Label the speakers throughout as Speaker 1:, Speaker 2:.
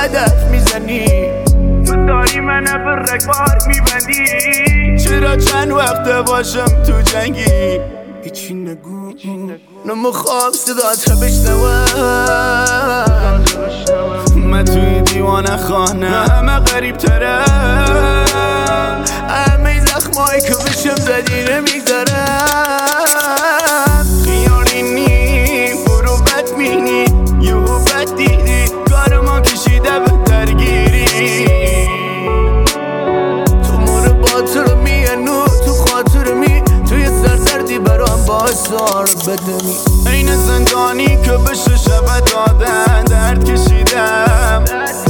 Speaker 1: هدف میزنی، تو داری من به رگبار میبندی. چرا چند وقت باشم تو جنگی، هیچی نگو نمیخوام صدات رو بشنوم. من توی دیوانه خانه همه غریب ترم، همه زخمایی که بشم زدی نمیگذارم. خیالی نی برو بد مینی یهو بد دیدی کار ما کشیده به درگیری. تو مور باطر میانو تو خاطر می، توی سردردی برام بازار بدمی. این زندانی که بشه شب دادن درد کشیدم.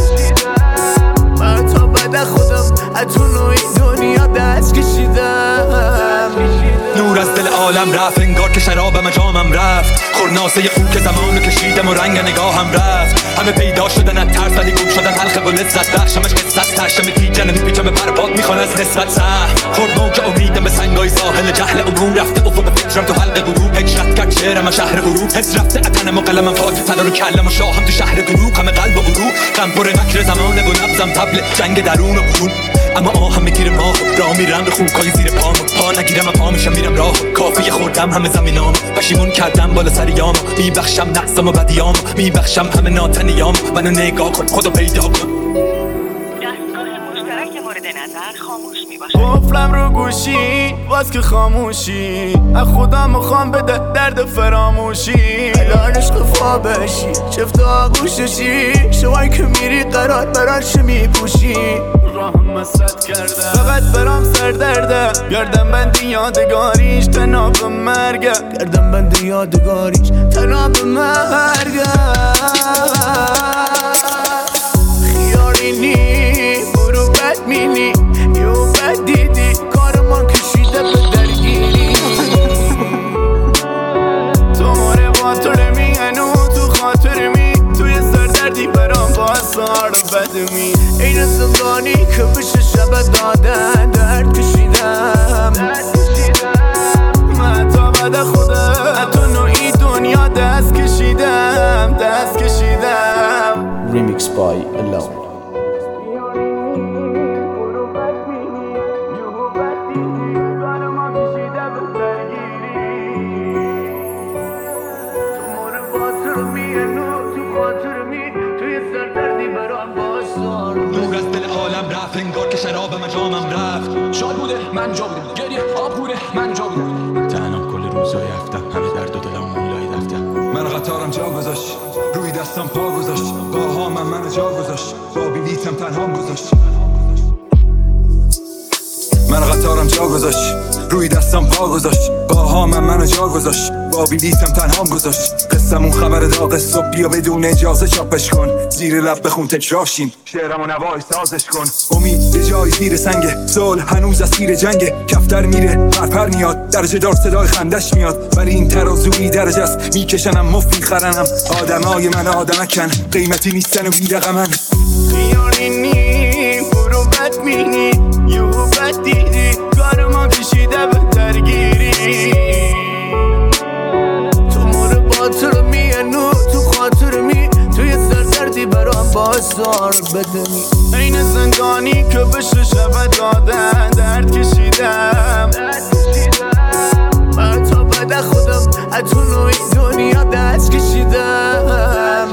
Speaker 1: من تا بعد خودم اتو نوعی دنیا دست کشیدم.
Speaker 2: نور از دل عالم رفت انگار که شرابم جامم رفت. خورناسه خوب که زمانو کشیدم و رنگ نگاهم رفت. همه پیدا شدن از ترس ولی گم شدن حلقه و لذت بخشمش قصت تشم تیجن میپیچم برباد میخوان از نسبت سه. خورد موج امیدم به سنگای ساحل جهل عموم رفته افق فکرم تو حلقه غروب. هجرت کرد شعرم شهر غروب، حس رفته اتنم و قلمم فاک تلار و کلم و شاهم تو شهر دروغ. همه قلب و غروب غم پر مکر زمانه و نبضم طبل جنگ درون و برون. اما آهم میگیره ماه راه میرم به خوبکای زیر پام، پا نگیرم پا میشم میرم راه. کافی خوردم همه زمینام، پشیمون کردم بالا سریام. میبخشم نقصم و بدیام، میبخشم همه ناتنیام. منو نگاه کن خودو پیدا کن.
Speaker 3: دستگاه مشترک مورد نظر خاموش میباشه.
Speaker 1: قفلم رو گوشی باز که خاموشی، از خودم میخوام بده درد فراموشی. الان عشق فابشی چفت آغوششی، شوایی که میری قرار براش میپوشی. راهم مسد کردم فقط برام سر درده، گردم بندی یادگاریش تناب مرگه. گردم بندی یادگاریش تناب مرگه. خیاری نی برو بد مینی یو بد دیدی کار ما کشیده به درگیری. تو ماره باطر میانو تو خاطر می، توی سردردی برام بازار بدمی. این زندانی که بشه شب دادن درد کشیدم. من تا بعد خودم تو نوعی دنیا دست کشیدم.
Speaker 4: Remix by Alone.
Speaker 2: نور از دل عالم رفت انگار که شرابم جامم رفت.
Speaker 5: شاد بوده من جا بودم، گریه آب بوده من جا بودم.
Speaker 6: تنها کل روزای هفتم همه درد و دلم مولای دفتم.
Speaker 7: من قطارم جا گذاشت روی دستم پا گذاشت. باهام منو جا گذاشت با بلیتم تنهام گذاشت. من قطارم جا گذاشت روی دستم پا گذاشت. باهام منو جا گذاشت با بلیتم تنهام گذاشت. قصمون خبر داغ صبح بیا بدون اجازه چاپش کن. زیر لب بخون تکرارشیم شعرم و نوای سازش کن. امید یه جای زیر سنگه، صلح هنوز اسیر جنگه. کفتر میره پرپر میاد، درجه دار صدای خندش میاد. ولی این ترازوی درجه است، میکشنم مفت میخرنم. آدمای من آدمکن قیمتی نیستن و بیرقمن.
Speaker 1: خیالی نی برو بد مینی یهو بد دیدی کار ما کشیده به درگیری. تو مور باطر میانو تو خاطر می، توی سردردی برام بازار بدمی. این زندانی که بشه شب دادن درد کشیدم. من تا بعد خودم اتو نوعی دنیا دست کشیدم.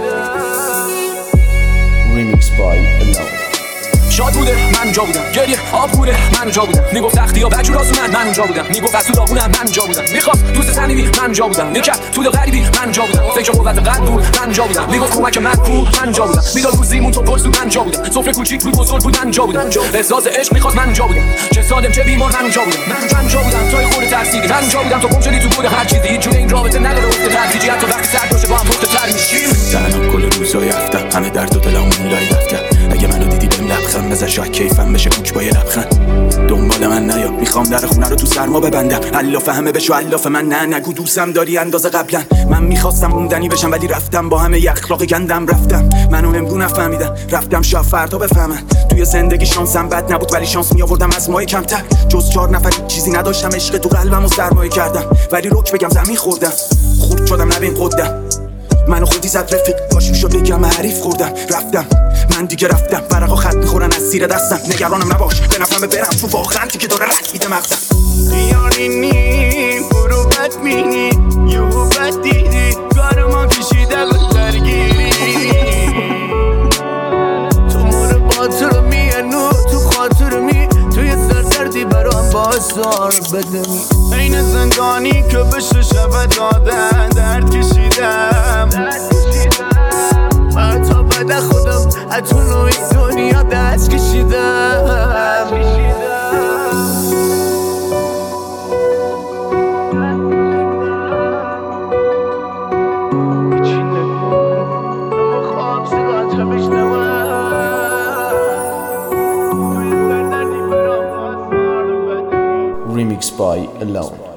Speaker 4: Remix by Alone.
Speaker 5: شاد بوده من جا بودم، گریه آب بوده من جا بودم. میگفت تختی ها بجور آسونن من اونجا بودم. میگفت از تو داغونم من جا بودم. میخواست دوست صمیمی من جا بودم. میکرد تو دل غریبی من جا بودم. فکر قوت قلب بود من جا بودم. میگفت کمک من کو من جا بودم. میداد روزیمون تو پرسو من جا بودم. سفره کوچیک بود بزرگ بود من جا بودم. احساس عشق میخواست من جا بودم. چه سالم چه بیمار من اونجا بودم. من جا بودم توی خور ترسیدی من اونجا بودم. تو گم شدی تو بود هر چیزی. هیچ جوری این رابطه نداره افت تدریجی. حتی وقتی سرد باشه با هم پخته تر میشیم.
Speaker 6: تنها کل روزای هفتم همه درد و دلم مولای دفتم. اگه منو دیدی بهم لبخند بزن شاید کیفم بشه کوچ با یه لبخند. دنبال من نیا میخوام در خونه رو تو سرما ببندم. الاف همه بشو الاف من نه نگو دوستم داری اندازه قبلا. من میخواستم موندنی بشم ولی رفتم با همه ی اخلاق گندم. رفتم منو امرو نفهمیدن، رفتم شاید فردا بفهمن. توی زندگی شانسم بد نبود ولی شانس میآوردم از مای کمتر. جز 4 نفر چیزی نداشتم، عشق تو قلبمو سرمایه کردم. ولی رک بگم زمین خوردم، خورد شدم نبین قدم. منو خودی زد رفیق باش میشو بگم حریف خوردم رفتم من دیگه رفتم ورقا خط میخورن از زیر دستم نگرانم نباش به نفهمه برم تو واقعا که داره رد میده مغزم
Speaker 1: خیالینی برو بد مینی یهو بد دیدی کار ما کشیده به درگیری تو مور باطر میانو تو خاطر می توی سردردی برام بازار بدمی این زندانی که بشه شب دادن درد کشیدم حتی بعد خودم اتون و این دنیا دست کشیدم
Speaker 4: Remixed by Alone.